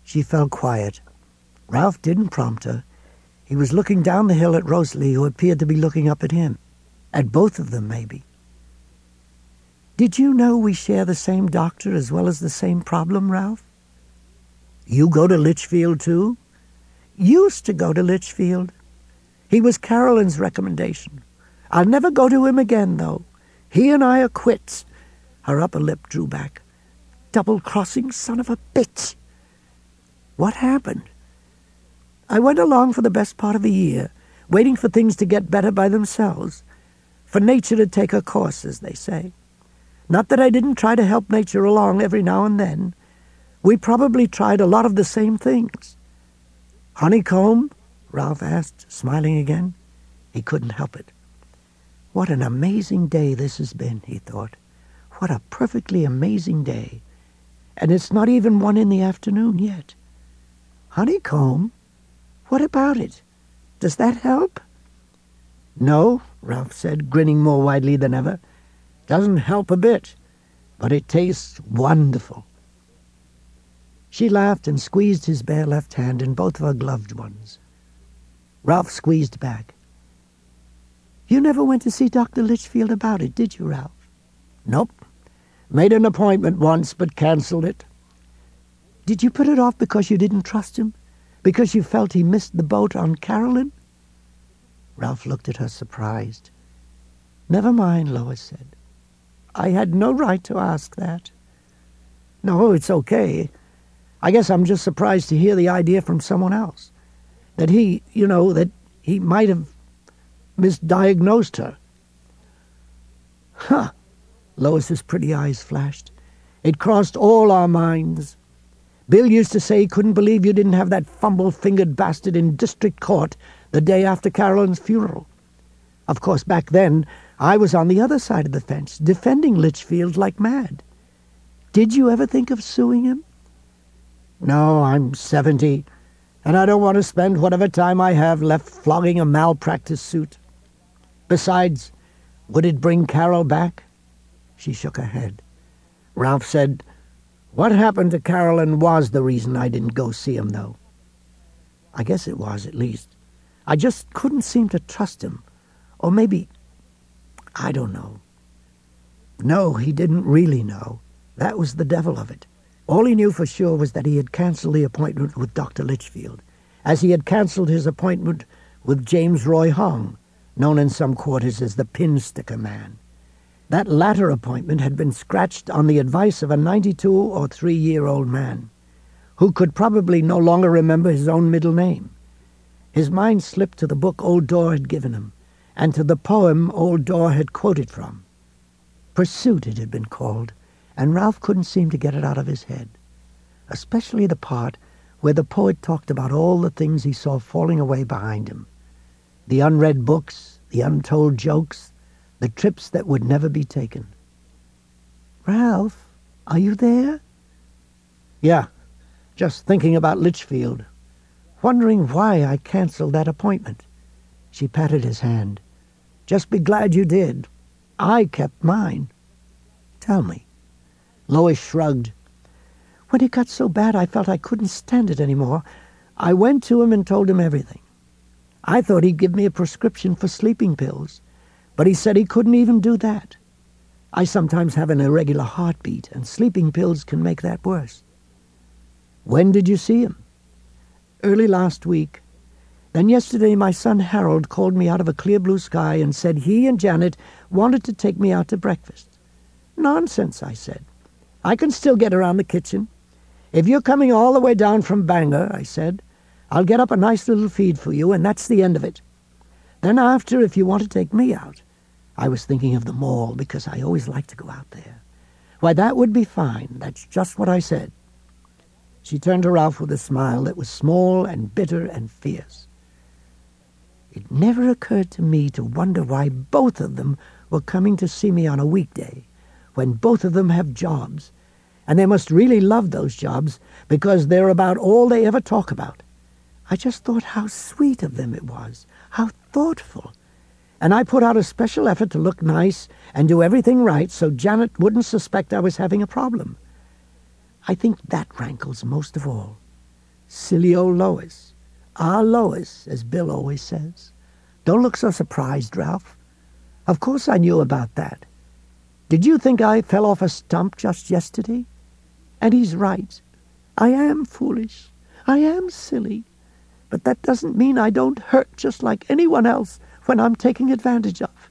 She fell quiet. Ralph didn't prompt her. He was looking down the hill at Rosalie, who appeared to be looking up at him. At both of them, maybe. "Did you know we share the same doctor as well as the same problem, Ralph?" "You go to Litchfield, too?" "Used to go to Litchfield. He was Carolyn's recommendation. I'll never go to him again, though. He and I are quits." Her upper lip drew back. "Double-crossing son of a bitch." "What happened?" "I went along for the best part of a year, waiting for things to get better by themselves, for nature to take her course, as they say. Not that I didn't try to help nature along every now and then. We probably tried a lot of the same things." "Honeycomb?" Ralph asked, smiling again. He couldn't help it. What an amazing day this has been, he thought. What a perfectly amazing day. And it's not even 1 in the afternoon yet. "Honeycomb? What about it? Does that help?" "No," Ralph said, grinning more widely than ever. "Doesn't help a bit, but it tastes wonderful." She laughed and squeezed his bare left hand in both of her gloved ones. Ralph squeezed back. "You never went to see Dr. Litchfield about it, did you, Ralph?" "Nope. Made an appointment once, but cancelled it." "Did you put it off because you didn't trust him? Because you felt he missed the boat on Carolyn?" Ralph looked at her surprised. "Never mind," Lois said. "I had no right to ask that." "No, it's okay. I guess I'm just surprised to hear the idea from someone else. That that he might have misdiagnosed her." "Huh!" Lois's pretty eyes flashed. "It crossed all our minds. Bill used to say he couldn't believe you didn't have that fumble-fingered bastard in district court the day after Carolyn's funeral. Of course, back then, I was on the other side of the fence, defending Litchfield like mad. Did you ever think of suing him?" "No, I'm 70, and I don't want to spend whatever time I have left flogging a malpractice suit. Besides, would it bring Carol back?" She shook her head. Ralph said, "What happened to Carolyn was the reason I didn't go see him, though." "I guess it was, at least. I just couldn't seem to trust him. Or maybe, I don't know." No, he didn't really know. That was the devil of it. All he knew for sure was that he had cancelled the appointment with Dr. Litchfield, as he had cancelled his appointment with James Roy Hong, known in some quarters as the Pin-Sticker Man. That latter appointment had been scratched on the advice of a 92 or 3-year-old man, who could probably no longer remember his own middle name. His mind slipped to the book Old Dorr had given him, and to the poem Old Dorr had quoted from. Pursuit, it had been called, and Ralph couldn't seem to get it out of his head, especially the part where the poet talked about all the things he saw falling away behind him. The unread books, the untold jokes, the trips that would never be taken. "Ralph, are you there?" "Yeah, just thinking about Litchfield. Wondering why I canceled that appointment." She patted his hand. "Just be glad you did. I kept mine." "Tell me." Lois shrugged. "When it got so bad I felt I couldn't stand it anymore, I went to him and told him everything. I thought he'd give me a prescription for sleeping pills, but he said he couldn't even do that. I sometimes have an irregular heartbeat, and sleeping pills can make that worse." "When did you see him?" "Early last week. Then yesterday my son Harold called me out of a clear blue sky and said he and Janet wanted to take me out to breakfast. 'Nonsense,' I said. 'I can still get around the kitchen. If you're coming all the way down from Bangor,' I said, 'I'll get up a nice little feed for you, and that's the end of it. Then after, if you want to take me out,' I was thinking of the mall because I always like to go out there, 'why, that would be fine. That's just what I said.'" She turned to Ralph with a smile that was small and bitter and fierce. "It never occurred to me to wonder why both of them were coming to see me on a weekday, when both of them have jobs, and they must really love those jobs because they're about all they ever talk about. I just thought how sweet of them it was, how thoughtful. And I put out a special effort to look nice and do everything right so Janet wouldn't suspect I was having a problem. I think that rankles most of all. Silly old Lois. Our Lois, as Bill always says. Don't look so surprised, Ralph. Of course I knew about that. Did you think I fell off a stump just yesterday? And he's right. I am foolish. I am silly. But that doesn't mean I don't hurt just like anyone else when I'm taken advantage of.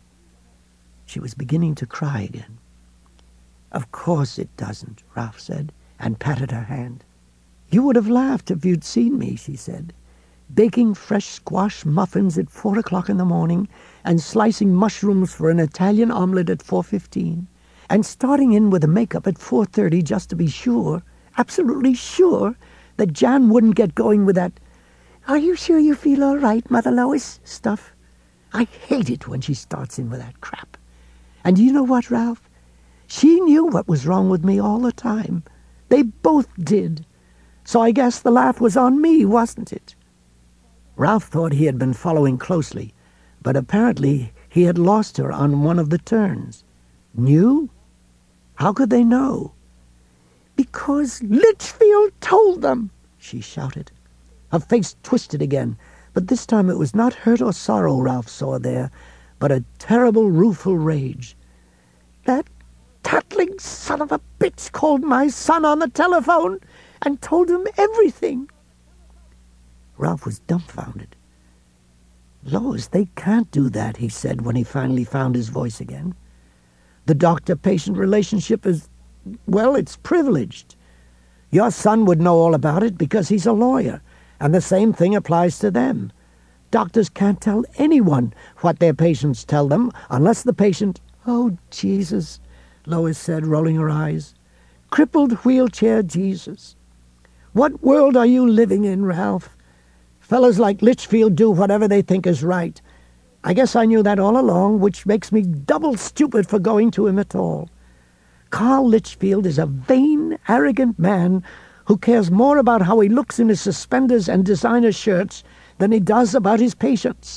She was beginning to cry again. Of course it doesn't, Ralph said, and patted her hand. You would have laughed if you'd seen me, she said, baking fresh squash muffins at 4 o'clock in the morning and slicing mushrooms for an Italian omelette at 4:15 and starting in with the makeup at 4:30 just to be sure, absolutely sure, that Jan wouldn't get going with that "Are you sure you feel all right, Mother Lois?" stuff. I hate it when she starts in with that crap. And you know what, Ralph? She knew what was wrong with me all the time. They both did. So I guess the laugh was on me, wasn't it? Ralph thought he had been following closely, but apparently he had lost her on one of the turns. Knew? How could they know? Because Litchfield told them, she shouted. Her face twisted again, but this time it was not hurt or sorrow Ralph saw there, but a terrible rueful rage. That tattling son of a bitch called my son on the telephone and told him everything. Ralph was dumbfounded. Lois, they can't do that, he said when he finally found his voice again. The doctor-patient relationship is, well, it's privileged. Your son would know all about it because he's a lawyer, and the same thing applies to them. Doctors can't tell anyone what their patients tell them unless the patient... Oh, Jesus, Lois said, rolling her eyes. Crippled wheelchair Jesus. What world are you living in, Ralph? Fellas like Litchfield do whatever they think is right. I guess I knew that all along, which makes me double stupid for going to him at all. Carl Litchfield is a vain, arrogant man who cares more about how he looks in his suspenders and designer shirts than he does about his patients.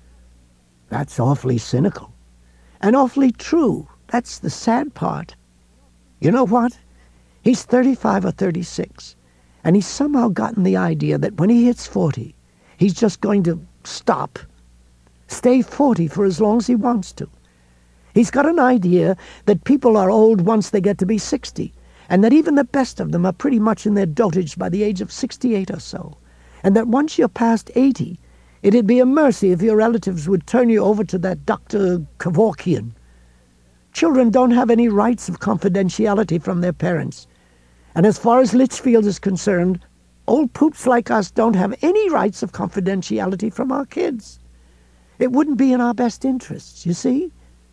That's awfully cynical. And awfully true. That's the sad part. You know what? He's 35 or 36, and he's somehow gotten the idea that when he hits 40, he's just going to stop. Stay 40 for as long as he wants to. He's got an idea that people are old once they get to be 60, and that even the best of them are pretty much in their dotage by the age of 68 or so, and that once you're past 80, it'd be a mercy if your relatives would turn you over to that Dr. Kevorkian. Children don't have any rights of confidentiality from their parents, and as far as Litchfield is concerned, old poops like us don't have any rights of confidentiality from our kids. It wouldn't be in our best interests, you see?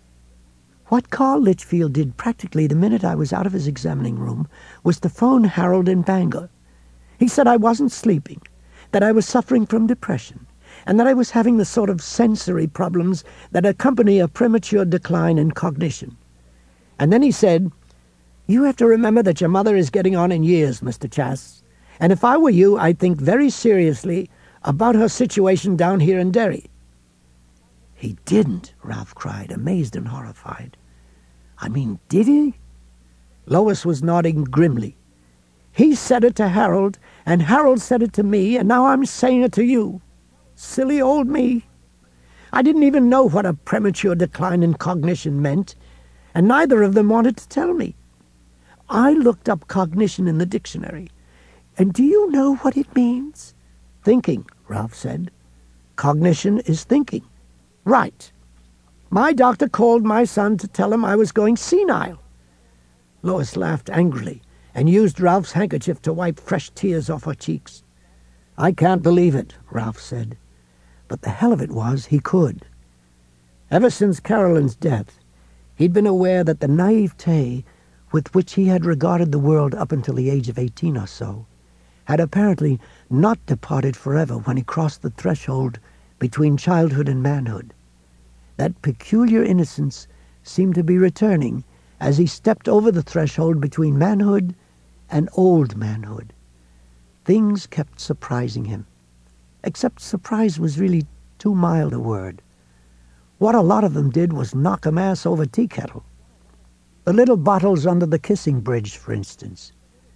What Carl Litchfield did practically the minute I was out of his examining room was to phone Harold in Bangor. He said I wasn't sleeping, that I was suffering from depression, and that I was having the sort of sensory problems that accompany a premature decline in cognition. And then he said, "You have to remember that your mother is getting on in years, Mr. Chas, and if I were you, I'd think very seriously about her situation down here in Derry." He didn't, Ralph cried, amazed and horrified. I mean, did he? Lois was nodding grimly. He said it to Harold, and Harold said it to me, and now I'm saying it to you. Silly old me. I didn't even know what a premature decline in cognition meant, and neither of them wanted to tell me. I looked up cognition in the dictionary, and do you know what it means? Thinking, Ralph said. Cognition is thinking. Right. My doctor called my son to tell him I was going senile. Lois laughed angrily and used Ralph's handkerchief to wipe fresh tears off her cheeks. I can't believe it, Ralph said. But the hell of it was, he could. Ever since Carolyn's death, he'd been aware that the naivete with which he had regarded the world up until the age of 18 or so had apparently not departed forever when he crossed the threshold between childhood and manhood. That peculiar innocence seemed to be returning as he stepped over the threshold between manhood and old manhood. Things kept surprising him, except surprise was really too mild a word. What a lot of them did was knock 'em ass over tea kettle. The little bottles under the kissing bridge, for instance.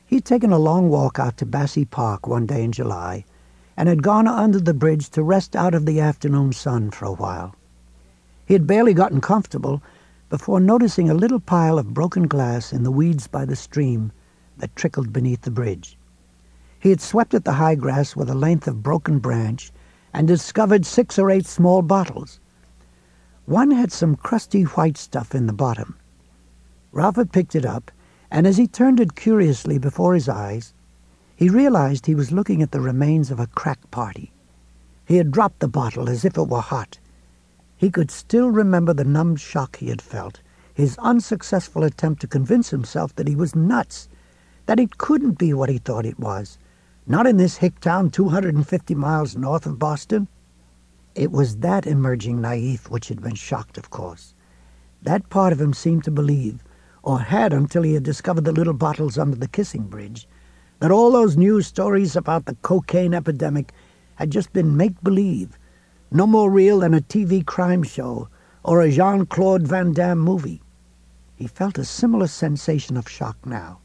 He'd taken a long walk out to Bassey Park one day in July and had gone under the bridge to rest out of the afternoon sun for a while. He had barely gotten comfortable before noticing a little pile of broken glass in the weeds by the stream that trickled beneath the bridge. He had swept at the high grass with a length of broken branch and discovered 6 or 8 small bottles. One had some crusty white stuff in the bottom. Ralph had picked it up, and as he turned it curiously before his eyes, he realized he was looking at the remains of a crack party. He had dropped the bottle as if it were hot. He could still remember the numbed shock he had felt, his unsuccessful attempt to convince himself that he was nuts, that it couldn't be what he thought it was, not in this hick town 250 miles north of Boston. It was that emerging naïve which had been shocked, of course. That part of him seemed to believe, or had until he had discovered the little bottles under the Kissing Bridge, that all those news stories about the cocaine epidemic had just been make-believe, no more real than a TV crime show or a Jean-Claude Van Damme movie. He felt a similar sensation of shock now.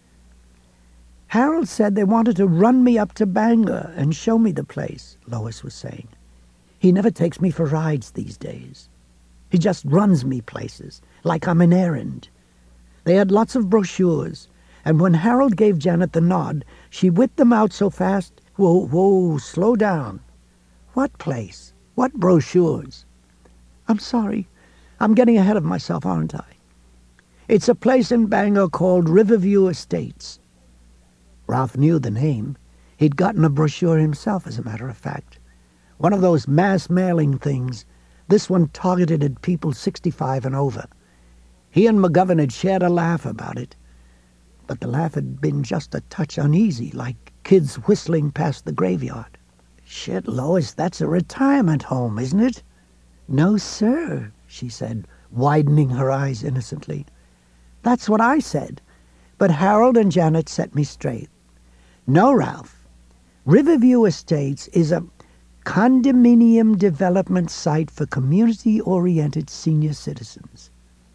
"Harold said they wanted to run me up to Bangor and show me the place," Lois was saying. "He never takes me for rides these days. He just runs me places, like I'm an errand." They had lots of brochures, and when Harold gave Janet the nod, she whipped them out so fast. Whoa, slow down. "What place? What brochures?" "I'm sorry. I'm getting ahead of myself, aren't I?" "It's a place in Bangor called Riverview Estates." Ralph knew the name. He'd gotten a brochure himself, as a matter of fact. One of those mass mailing things, this one targeted at people 65 and over. He and McGovern had shared a laugh about it, but the laugh had been just a touch uneasy, like kids whistling past the graveyard. "Shit, Lois, that's a retirement home, isn't it?" "No, sir," she said, widening her eyes innocently. "That's what I said, but Harold and Janet set me straight. No, Ralph, Riverview Estates is a condominium development site for community-oriented senior citizens."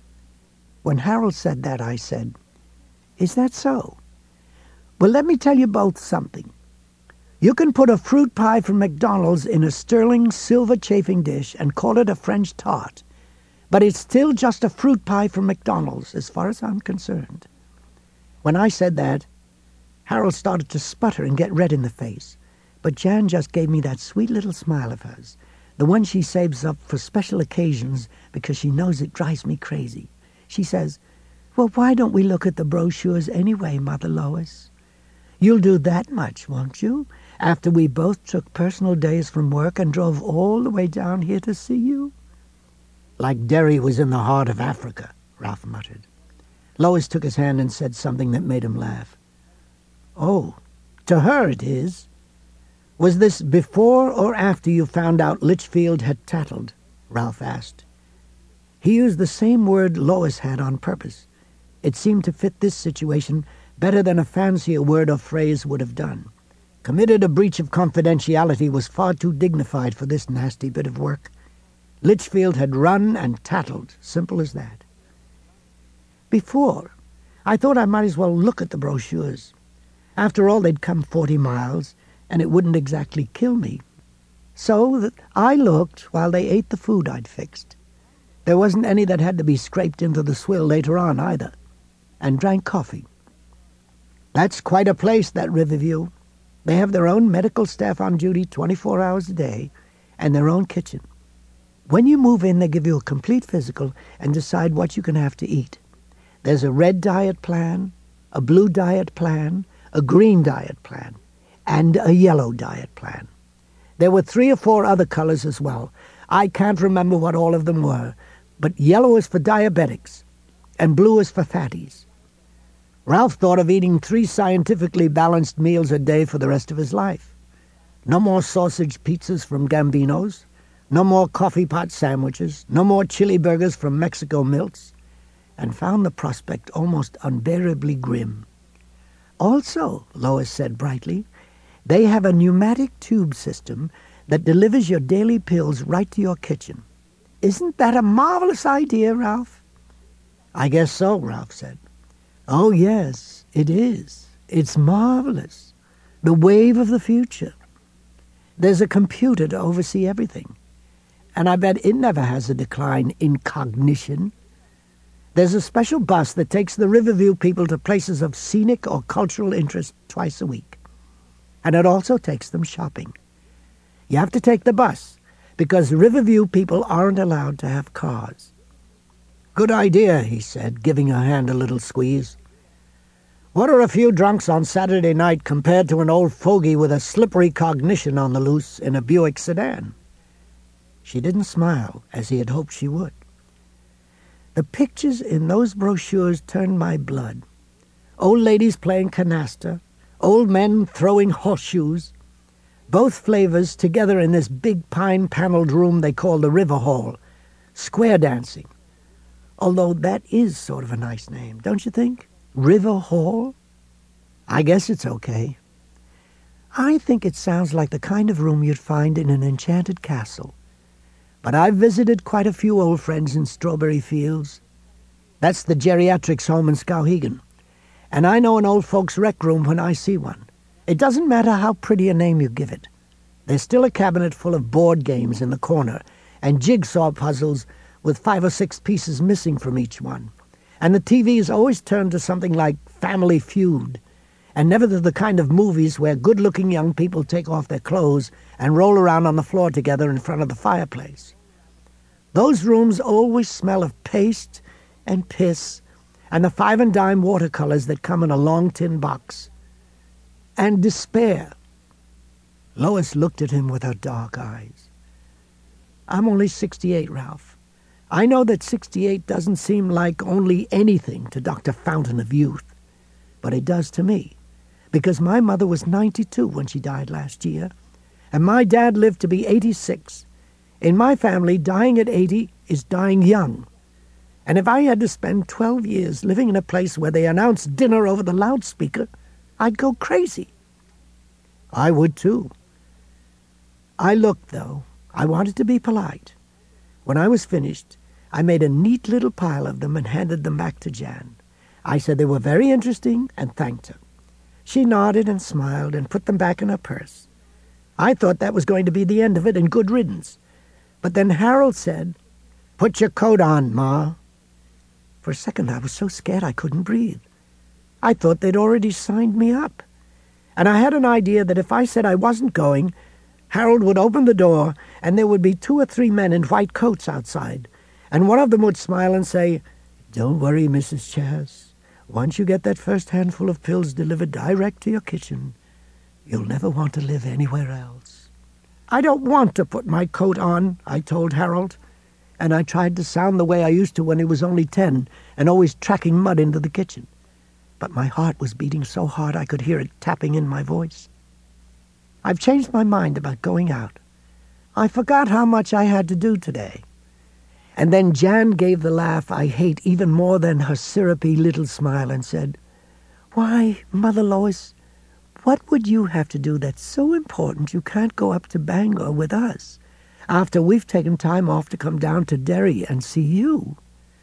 When Harold said that, I said, "Is that so? Well, let me tell you both something. You can put a fruit pie from McDonald's in a sterling silver chafing dish and call it a French tart, but it's still just a fruit pie from McDonald's as far as I'm concerned." When I said that, Harold started to sputter and get red in the face, but Jan just gave me that sweet little smile of hers, the one she saves up for special occasions because she knows it drives me crazy. She says, "Well, why don't we look at the brochures anyway, Mother Lois? You'll do that much, won't you, after we both took personal days from work and drove all the way down here to see you?" "Like Derry was in the heart of Africa," Ralph muttered. Lois took his hand and said something that made him laugh. "Oh, to her it is. Was this before or after you found out Litchfield had tattled?" Ralph asked. He used the same word Lois had on purpose. It seemed to fit this situation better than a fancier word or phrase would have done. Committed a breach of confidentiality was far too dignified for this nasty bit of work. Litchfield had run and tattled, simple as that. "Before, I thought I might as well look at the brochures. After all, they'd come 40 miles, and it wouldn't exactly kill me. So I looked while they ate the food I'd fixed. There wasn't any that had to be scraped into the swill later on either, and drank coffee. That's quite a place, that Riverview. They have their own medical staff on duty 24 hours a day, and their own kitchen. When you move in, they give you a complete physical and decide what you can have to eat. There's a red diet plan, a blue diet plan, a green diet plan, and a yellow diet plan. There were 3 or 4 other colors as well. I can't remember what all of them were, but yellow is for diabetics, and blue is for fatties. Ralph thought of eating 3 scientifically balanced meals a day for the rest of his life. No more sausage pizzas from Gambino's, no more coffee pot sandwiches, no more chili burgers from Mexico Milts, and found the prospect almost unbearably grim. Also, Lois said brightly, they have a pneumatic tube system that delivers your daily pills right to your kitchen. Isn't that a marvelous idea, Ralph? I guess so, Ralph said. Oh, yes, it is, It's marvelous. The wave of the future. There's a computer to oversee everything. And I bet it never has a decline in cognition. There's a special bus that takes the Riverview people to places of scenic or cultural interest twice a week. And it also takes them shopping. You have to take the bus because Riverview people aren't allowed to have cars. Good idea, he said, giving her hand a little squeeze. What are a few drunks on Saturday night compared to an old fogey with a slippery cognition on the loose in a Buick sedan? She didn't smile, as he had hoped she would. The pictures in those brochures turned my blood. Old ladies playing canasta, old men throwing horseshoes, both flavors together in this big pine-paneled room they call the River Hall, square dancing. Although that is sort of a nice name, don't you think? River Hall? I guess it's okay. I think it sounds like the kind of room you'd find in an enchanted castle. But I've visited quite a few old friends in Strawberry Fields. That's the geriatrics home in Skowhegan. And I know an old folks' rec room when I see one. It doesn't matter how pretty a name you give it. There's still a cabinet full of board games in the corner and jigsaw puzzles with 5 or 6 pieces missing from each one. And the TV is always turned to something like Family Feud, and never to the kind of movies where good-looking young people take off their clothes and roll around on the floor together in front of the fireplace. Those rooms always smell of paste and piss and the 5 and dime watercolors that come in a long tin box. And despair. Lois looked at him with her dark eyes. I'm only 68, Ralph. I know that 68 doesn't seem like only anything to Dr. Fountain of Youth, but it does to me, because my mother was 92 when she died last year, and my dad lived to be 86. In my family, dying at 80 is dying young. And if I had to spend 12 years living in a place where they announced dinner over the loudspeaker, I'd go crazy. I would too. I looked, though. I wanted to be polite. When I was finished, I made a neat little pile of them and handed them back to Jan. I said they were very interesting and thanked her. She nodded and smiled and put them back in her purse. I thought that was going to be the end of it and good riddance. But then Harold said, "Put your coat on, Ma." For a second I was so scared I couldn't breathe. I thought they'd already signed me up. And I had an idea that if I said I wasn't going, Harold would open the door and there would be 2 or 3 men in white coats outside. And one of them would smile and say, "Don't worry, Mrs. Chas. Once you get that first handful of pills delivered direct to your kitchen, you'll never want to live anywhere else." "I don't want to put my coat on," I told Harold, and I tried to sound the way I used to when he was only 10 and always tracking mud into the kitchen. But my heart was beating so hard I could hear it tapping in my voice. I've changed my mind about going out. I forgot how much I had to do today. And then Jan gave the laugh I hate even more than her syrupy little smile and said, "Why, Mother Lois, what would you have to do that's so important you can't go up to Bangor with us after we've taken time off to come down to Derry and see you?"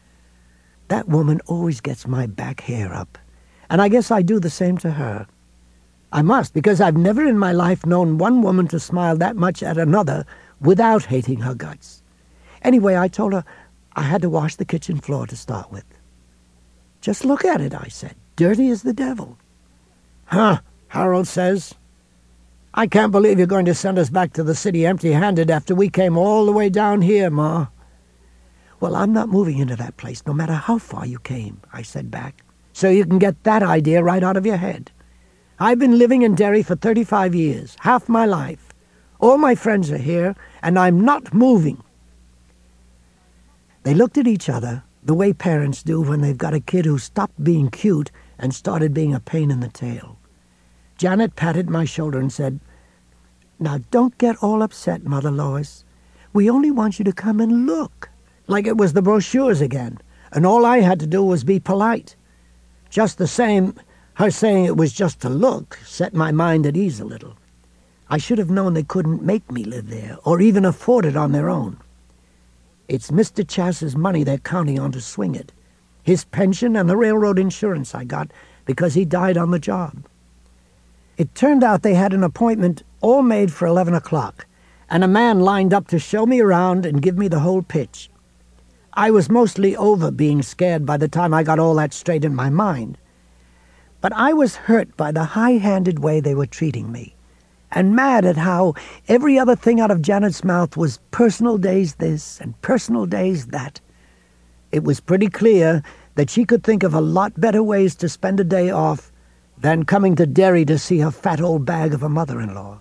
That woman always gets my back hair up, and I guess I do the same to her. I must, because I've never in my life known one woman to smile that much at another without hating her guts. Anyway, I told her I had to wash the kitchen floor to start with. "Just look at it," I said. "Dirty as the devil." "Huh," Harold says. "I can't believe you're going to send us back to the city empty-handed after we came all the way down here, Ma." "Well, I'm not moving into that place, no matter how far you came," I said back, "so you can get that idea right out of your head. I've been living in Derry for 35 years, half my life. All my friends are here, and I'm not moving." They looked at each other the way parents do when they've got a kid who stopped being cute and started being a pain in the tail. Janet patted my shoulder and said, "Now don't get all upset, Mother Lois. We only want you to come and look, like it was the brochures again, and all I had to do was be polite. Just the same, her saying it was just to look set my mind at ease a little. I should have known they couldn't make me live there, or even afford it on their own. It's Mr. Chas's money they're counting on to swing it. His pension and the railroad insurance I got because he died on the job. It turned out they had an appointment all made for 11 o'clock, and a man lined up to show me around and give me the whole pitch. I was mostly over being scared by the time I got all that straight in my mind. But I was hurt by the high-handed way they were treating me, and mad at how every other thing out of Janet's mouth was personal days this and personal days that. It was pretty clear that she could think of a lot better ways to spend a day off than coming to Derry to see her fat old bag of a mother-in-law.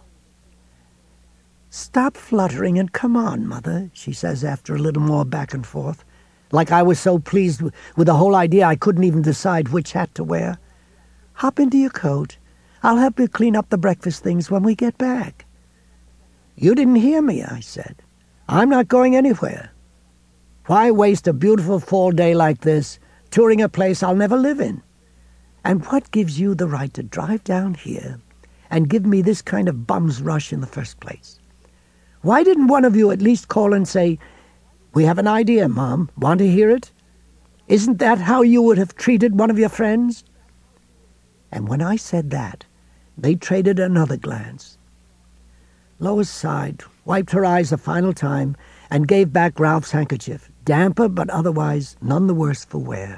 "Stop fluttering and come on, Mother," she says after a little more back and forth, like I was so pleased with the whole idea I couldn't even decide which hat to wear. "Hop into your coat. I'll help you clean up the breakfast things when we get back." "You didn't hear me," I said. "I'm not going anywhere. Why waste a beautiful fall day like this touring a place I'll never live in? And what gives you the right to drive down here and give me this kind of bum's rush in the first place? Why didn't one of you at least call and say, 'We have an idea, Mom. Want to hear it?' Isn't that how you would have treated one of your friends?" And when I said that, they traded another glance. Lois sighed, wiped her eyes a final time, and gave back Ralph's handkerchief, damper but otherwise none the worse for wear.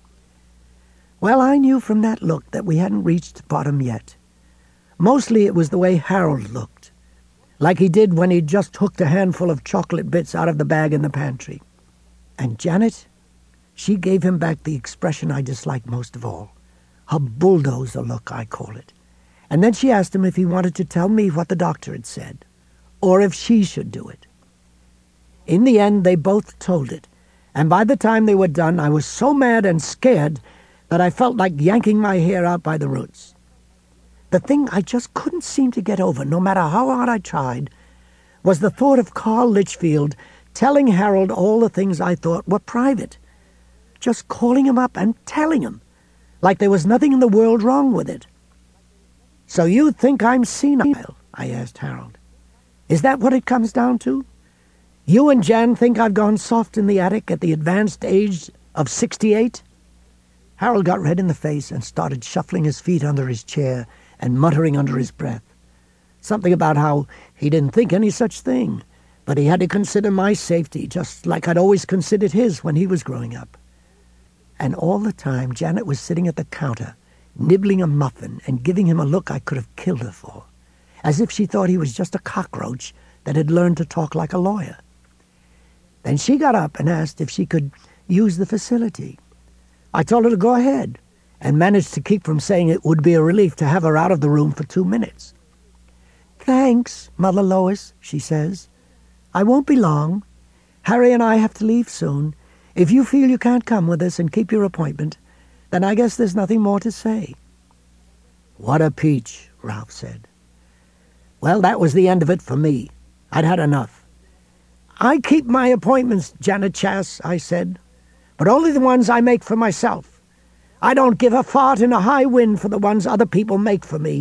Well, I knew from that look that we hadn't reached bottom yet. Mostly it was the way Harold looked, like he did when he'd just hooked a handful of chocolate bits out of the bag in the pantry. And Janet, she gave him back the expression I disliked most of all, her bulldozer look, I call it. And then she asked him if he wanted to tell me what the doctor had said, or if she should do it. In the end, they both told it, and by the time they were done, I was so mad and scared that I felt like yanking my hair out by the roots. The thing I just couldn't seem to get over, no matter how hard I tried, was the thought of Carl Litchfield telling Harold all the things I thought were private. Just calling him up and telling him, like there was nothing in the world wrong with it. "So you think I'm senile?" I asked Harold. "Is that what it comes down to? You and Jan think I've gone soft in the attic at the advanced age of 68? Harold got red in the face and started shuffling his feet under his chair and muttering under his breath. Something about how he didn't think any such thing, but he had to consider my safety just like I'd always considered his when he was growing up. And all the time Janet was sitting at the counter, nibbling a muffin and giving him a look I could have killed her for, as if she thought he was just a cockroach that had learned to talk like a lawyer. Then she got up and asked if she could use the facility. I told her to go ahead, and managed to keep from saying it would be a relief to have her out of the room for 2 minutes. "Thanks, Mother Lois," she says. "I won't be long. Harry and I have to leave soon. If you feel you can't come with us and keep your appointment, then I guess there's nothing more to say." "What a peach," Ralph said. Well, that was the end of it for me. I'd had enough. "I keep my appointments, Janet Chass," I said, "but only the ones I make for myself. I don't give a fart in a high wind for the ones other people make for me."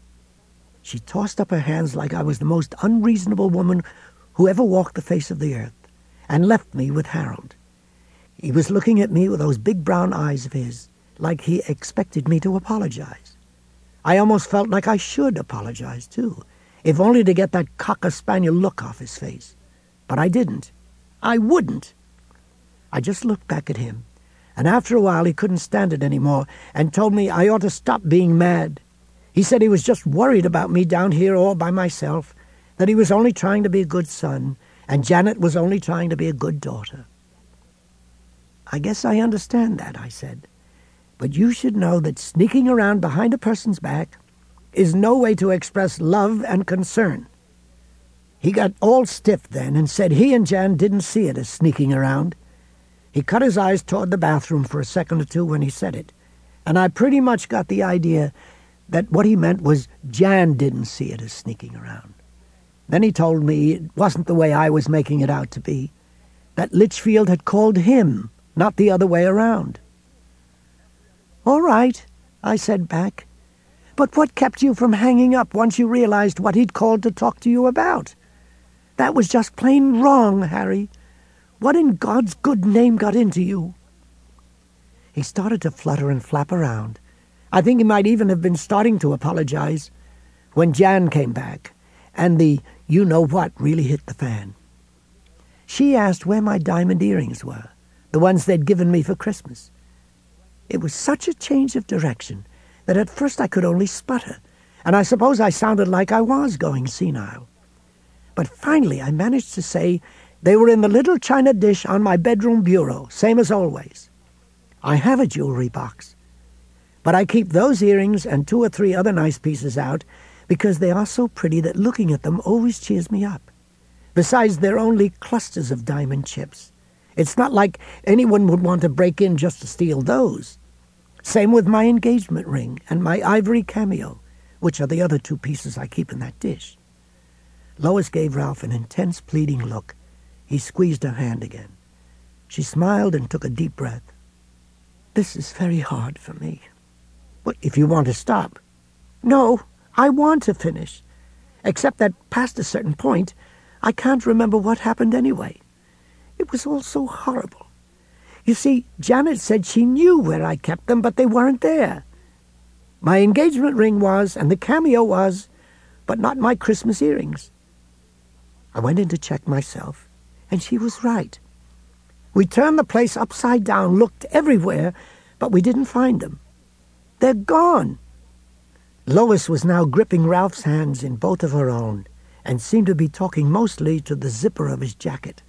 She tossed up her hands like I was the most unreasonable woman who ever walked the face of the earth, and left me with Harold. He was looking at me with those big brown eyes of his, like he expected me to apologize. I almost felt like I should apologize, too, if only to get that cocker-spaniel look off his face. But I didn't. I wouldn't. I just looked back at him, and after a while he couldn't stand it anymore and told me I ought to stop being mad. He said he was just worried about me down here all by myself, that he was only trying to be a good son, and Janet was only trying to be a good daughter. "I guess I understand that," I said. "But you should know that sneaking around behind a person's back is no way to express love and concern." He got all stiff then and said he and Jan didn't see it as sneaking around. He cut his eyes toward the bathroom for a second or two when he said it, and I pretty much got the idea that what he meant was Jan didn't see it as sneaking around. Then he told me it wasn't the way I was making it out to be, that Litchfield had called him, not the other way around. "All right," I said back. "But what kept you from hanging up once you realized what he'd called to talk to you about? That was just plain wrong, Harry. What in God's good name got into you?" He started to flutter and flap around, I think he might even have been starting to apologize when Jan came back, and the you-know-what really hit the fan. She asked where my diamond earrings were, the ones they'd given me for Christmas. It was such a change of direction that at first I could only sputter, and I suppose I sounded like I was going senile. But finally I managed to say they were in the little china dish on my bedroom bureau, same as always. I have a jewelry box, but I keep those earrings and 2 or 3 other nice pieces out because they are so pretty that looking at them always cheers me up. Besides, they're only clusters of diamond chips. It's not like anyone would want to break in just to steal those. Same with my engagement ring and my ivory cameo, which are the other 2 pieces I keep in that dish. Lois gave Ralph an intense, pleading look. He squeezed her hand again. She smiled and took a deep breath. "This is very hard for me." "What, if you want to stop?" "No, I want to finish. Except that past a certain point, I can't remember what happened anyway. It was all so horrible. You see, Janet said she knew where I kept them, but they weren't there. My engagement ring was, and the cameo was, but not my Christmas earrings. I went in to check myself, and she was right. We turned the place upside down, looked everywhere, but we didn't find them. They're gone." Lois was now gripping Ralph's hands in both of her own, and seemed to be talking mostly to the zipper of his jacket.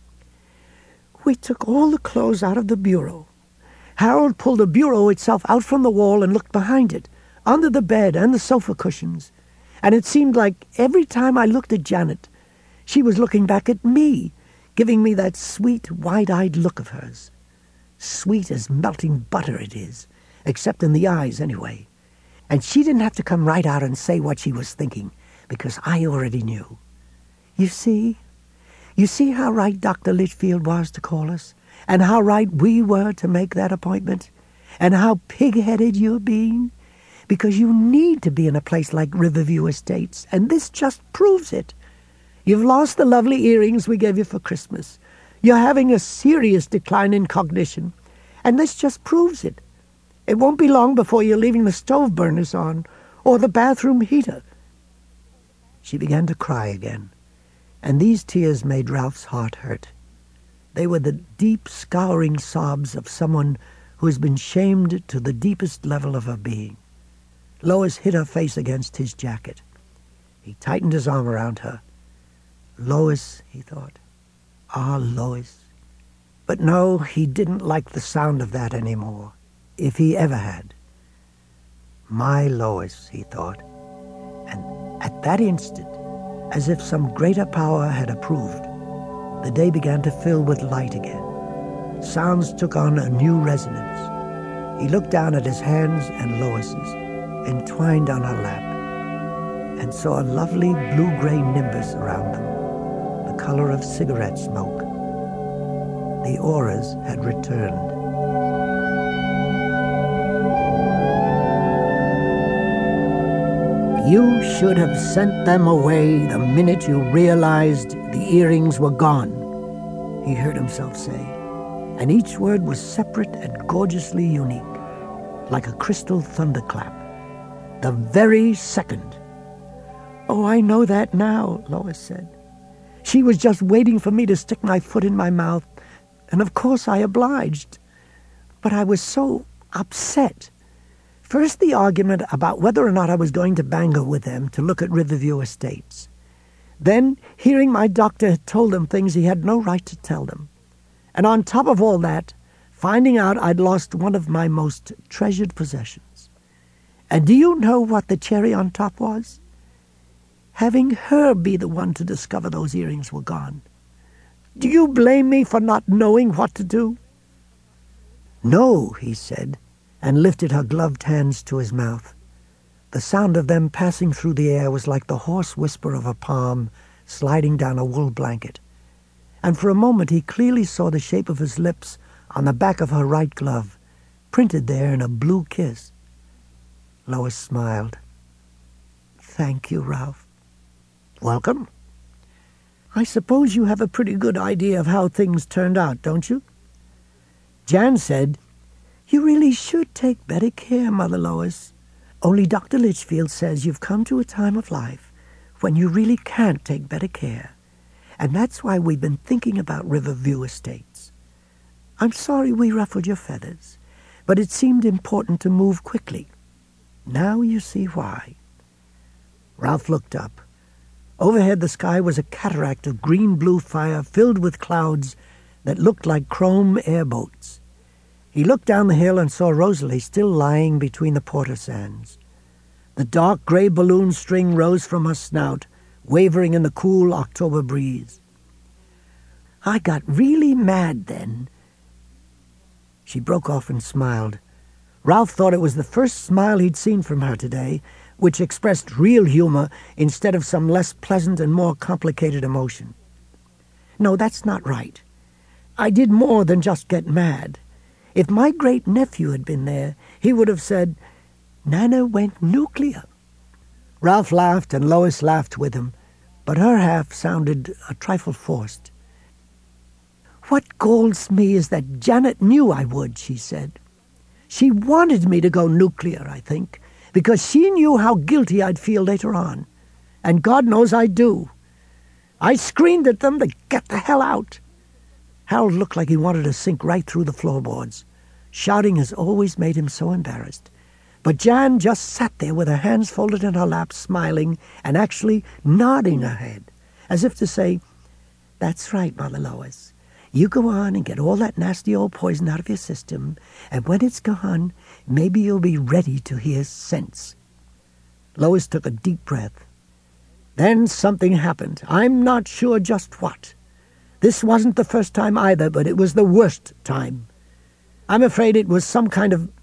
"We took all the clothes out of the bureau. Harold pulled the bureau itself out from the wall and looked behind it, under the bed and the sofa cushions, and it seemed like every time I looked at Janet, she was looking back at me, giving me that sweet, wide-eyed look of hers. Sweet as melting butter it is, except in the eyes anyway. And she didn't have to come right out and say what she was thinking, because I already knew. You see how right Dr. Litchfield was to call us, and how right we were to make that appointment, and how pig-headed you're being, because you need to be in a place like Riverview Estates, and this just proves it. You've lost the lovely earrings we gave you for Christmas. You're having a serious decline in cognition, and this just proves it. It won't be long before you're leaving the stove burners on, or the bathroom heater." She began to cry again, and these tears made Ralph's heart hurt. They were the deep, scouring sobs of someone who has been shamed to the deepest level of her being. Lois hid her face against his jacket. He tightened his arm around her. Lois, he thought. Ah, Lois. But no, he didn't like the sound of that anymore, if he ever had. My Lois, he thought. And at that instant, as if some greater power had approved, the day began to fill with light again. Sounds took on a new resonance. He looked down at his hands and Lois's, entwined on her lap, and saw a lovely blue-gray nimbus around them, the color of cigarette smoke. The auras had returned. "You should have sent them away the minute you realized the earrings were gone," he heard himself say, and each word was separate and gorgeously unique, like a crystal thunderclap. "The very second." "Oh, I know that now," Lois said. "She was just waiting for me to stick my foot in my mouth, and of course I obliged. But I was so upset. First the argument about whether or not I was going to Bangor with them to look at Riverview Estates. Then hearing my doctor had told them things he had no right to tell them. And on top of all that, finding out I'd lost one of my most treasured possessions. And do you know what the cherry on top was? Having her be the one to discover those earrings were gone. Do you blame me for not knowing what to do?" "No," he said, and lifted her gloved hands to his mouth. The sound of them passing through the air was like the hoarse whisper of a palm sliding down a wool blanket, and for a moment he clearly saw the shape of his lips on the back of her right glove, printed there in a blue kiss. Lois smiled. "Thank you, Ralph." "Welcome. I suppose you have a pretty good idea of how things turned out, don't you?" Jan said, You really should take better care, Mother Lois. Only Dr. Litchfield says you've come to a time of life when you really can't take better care. And that's why we've been thinking about Riverview Estates. I'm sorry we ruffled your feathers, but it seemed important to move quickly. Now you see why. Ralph looked up. Overhead the sky was a cataract of green-blue fire filled with clouds that looked like chrome airboats. He looked down the hill and saw Rosalie still lying between the porter sands. The dark gray balloon string rose from her snout, wavering in the cool October breeze. I got really mad then. She broke off and smiled. Ralph thought it was the first smile he'd seen from her today, which expressed real humor instead of some less pleasant and more complicated emotion. No, that's not right. I did more than just get mad. If my great-nephew had been there, he would have said, Nana went nuclear. Ralph laughed and Lois laughed with him, but her half sounded a trifle forced. What galls me is that Janet knew I would, she said. She wanted me to go nuclear, I think, because she knew how guilty I'd feel later on. And God knows I do. I screamed at them to get the hell out. Harold looked like he wanted to sink right through the floorboards. Shouting has always made him so embarrassed. But Jan just sat there with her hands folded in her lap, smiling and actually nodding her head, as if to say, That's right, Mother Lois. You go on and get all that nasty old poison out of your system, and when it's gone, maybe you'll be ready to hear sense. Lois took a deep breath. Then something happened. I'm not sure just what. This wasn't the first time either, but it was the worst time. I'm afraid it was some kind of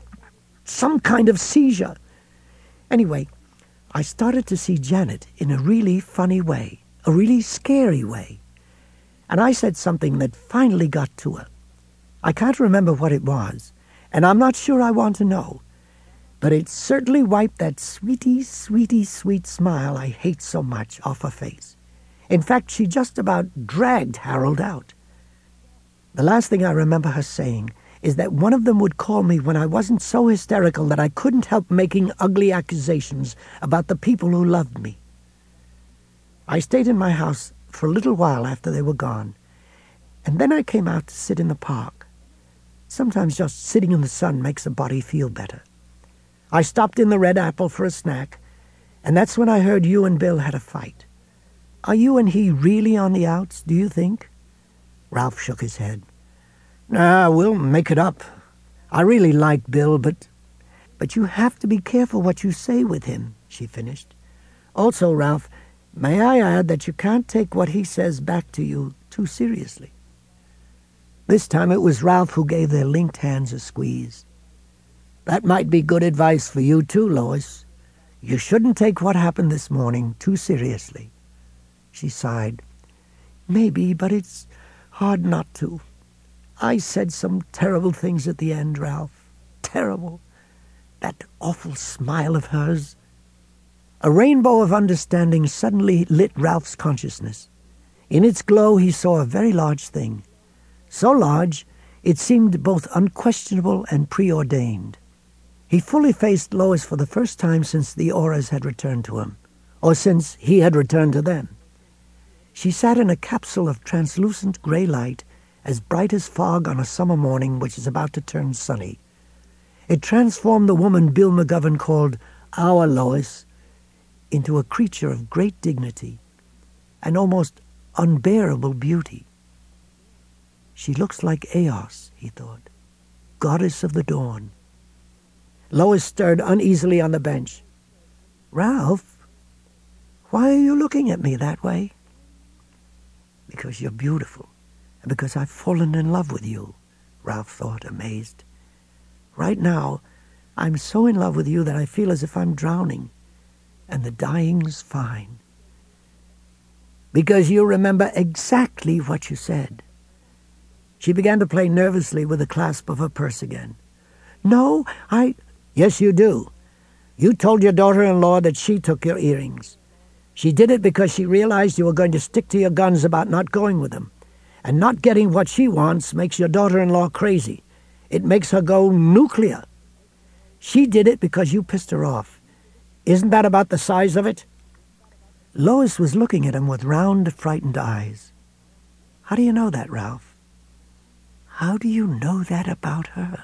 seizure. Anyway, I started to see Janet in a really funny way, a really scary way. And I said something that finally got to her. I can't remember what it was, and I'm not sure I want to know. But it certainly wiped that sweet smile I hate so much off her face. In fact, she just about dragged Harold out. The last thing I remember her saying is that one of them would call me when I wasn't so hysterical that I couldn't help making ugly accusations about the people who loved me. I stayed in my house for a little while after they were gone, and then I came out to sit in the park. Sometimes just sitting in the sun makes a body feel better. I stopped in the Red Apple for a snack, and that's when I heard you and Bill had a fight. Are you and he really on the outs, do you think? Ralph shook his head. Nah, we'll make it up. I really like Bill, but you have to be careful what you say with him, she finished. Also, Ralph, may I add that you can't take what he says back to you too seriously. This time it was Ralph who gave their linked hands a squeeze. That might be good advice for you too, Lois. You shouldn't take what happened this morning too seriously. She sighed. Maybe, but it's hard not to. I said some terrible things at the end, Ralph. Terrible. That awful smile of hers. A rainbow of understanding suddenly lit Ralph's consciousness. In its glow he saw a very large thing. So large, it seemed both unquestionable and preordained. He fully faced Lois for the first time since the auras had returned to him, or since he had returned to them. She sat in a capsule of translucent gray light, as bright as fog on a summer morning which is about to turn sunny. It transformed the woman Bill McGovern called our Lois into a creature of great dignity and almost unbearable beauty. She looks like Eos, he thought, goddess of the dawn. Lois stirred uneasily on the bench. Ralph, why are you looking at me that way? Because you're beautiful, and because I've fallen in love with you, Ralph thought, amazed. Right now, I'm so in love with you that I feel as if I'm drowning, and the dying's fine. Because you remember exactly what you said. She began to play nervously with the clasp of her purse again. No, Yes, you do. You told your daughter-in-law that she took your earrings. She did it because she realized you were going to stick to your guns about not going with them. And not getting what she wants makes your daughter-in-law crazy. It makes her go nuclear. She did it because you pissed her off. Isn't that about the size of it?" Lois was looking at him with round, frightened eyes. "How do you know that, Ralph? How do you know that about her?"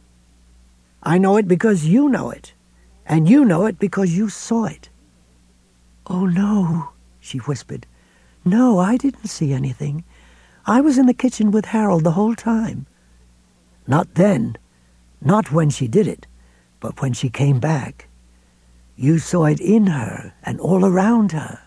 "I know it because you know it, and you know it because you saw it." "Oh, no," she whispered. "No, I didn't see anything. I was in the kitchen with Harold the whole time." "Not then. Not when she did it, but when she came back. You saw it in her and all around her."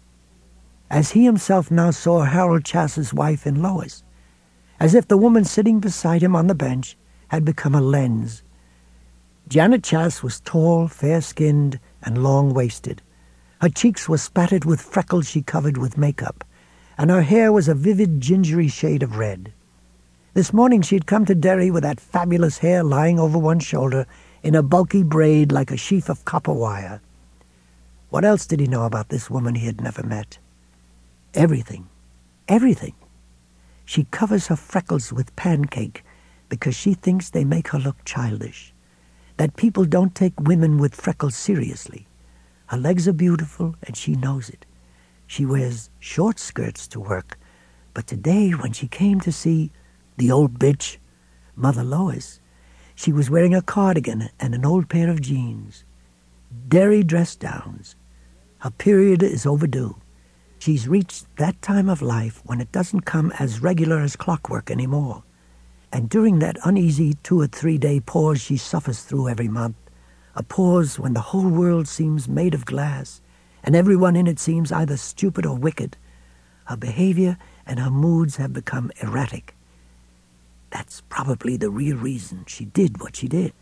As he himself now saw Harold Chass's wife in Lois, as if the woman sitting beside him on the bench had become a lens. Janet Chass was tall, fair-skinned, and long-waisted. Her cheeks were spattered with freckles she covered with makeup, and her hair was a vivid gingery shade of red. This morning she'd come to Derry with that fabulous hair lying over one shoulder in a bulky braid like a sheaf of copper wire. What else did he know about this woman he had never met? Everything. Everything. She covers her freckles with pancake because she thinks they make her look childish. That people don't take women with freckles seriously. Her legs are beautiful, and she knows it. She wears short skirts to work, but today when she came to see the old bitch, Mother Lois, she was wearing a cardigan and an old pair of jeans. Derry dress-downs. Her period is overdue. She's reached that time of life when it doesn't come as regular as clockwork anymore. And during that uneasy 2 or 3 day pause she suffers through every month, a pause when the whole world seems made of glass, and everyone in it seems either stupid or wicked, her behavior and her moods have become erratic. That's probably the real reason she did what she did.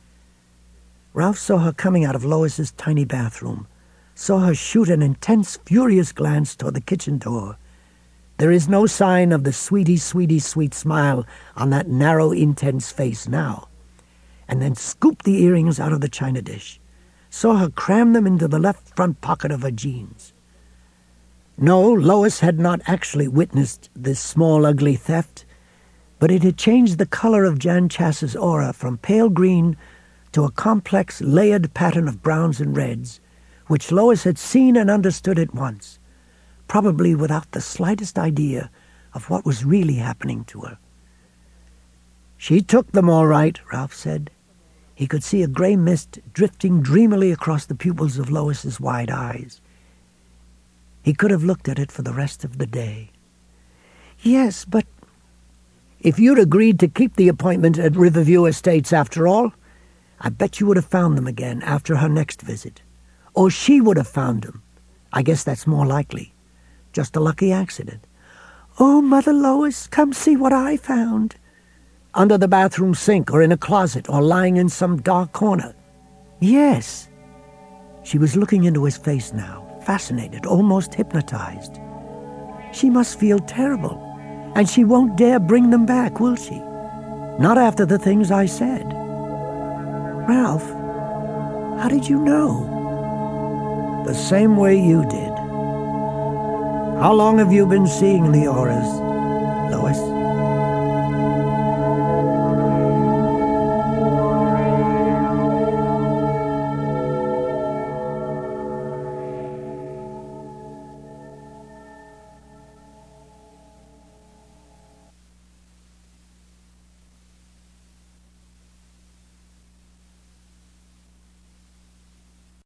Ralph saw her coming out of Lois's tiny bathroom, saw her shoot an intense, furious glance toward the kitchen door. There is no sign of the sweetie, sweet smile on that narrow, intense face now. And then scooped the earrings out of the china dish, saw her cram them into the left front pocket of her jeans. No, Lois had not actually witnessed this small, ugly theft, but it had changed the color of Jan Chass's aura from pale green to a complex, layered pattern of browns and reds, which Lois had seen and understood at once, probably without the slightest idea of what was really happening to her. "She took them all right," Ralph said. He could see a gray mist drifting dreamily across the pupils of Lois's wide eyes. He could have looked at it for the rest of the day. "Yes, but—" "If you'd agreed to keep the appointment at Riverview Estates after all, I bet you would have found them again after her next visit. Or she would have found them. I guess that's more likely. Just a lucky accident." "Oh, Mother Lois, come see what I found." "Under the bathroom sink or in a closet or lying in some dark corner." "Yes." She was looking into his face now, fascinated, almost hypnotized. "She must feel terrible. And she won't dare bring them back, will she? Not after the things I said." "Ralph, how did you know?" "The same way you did." "How long have you been seeing the auras?"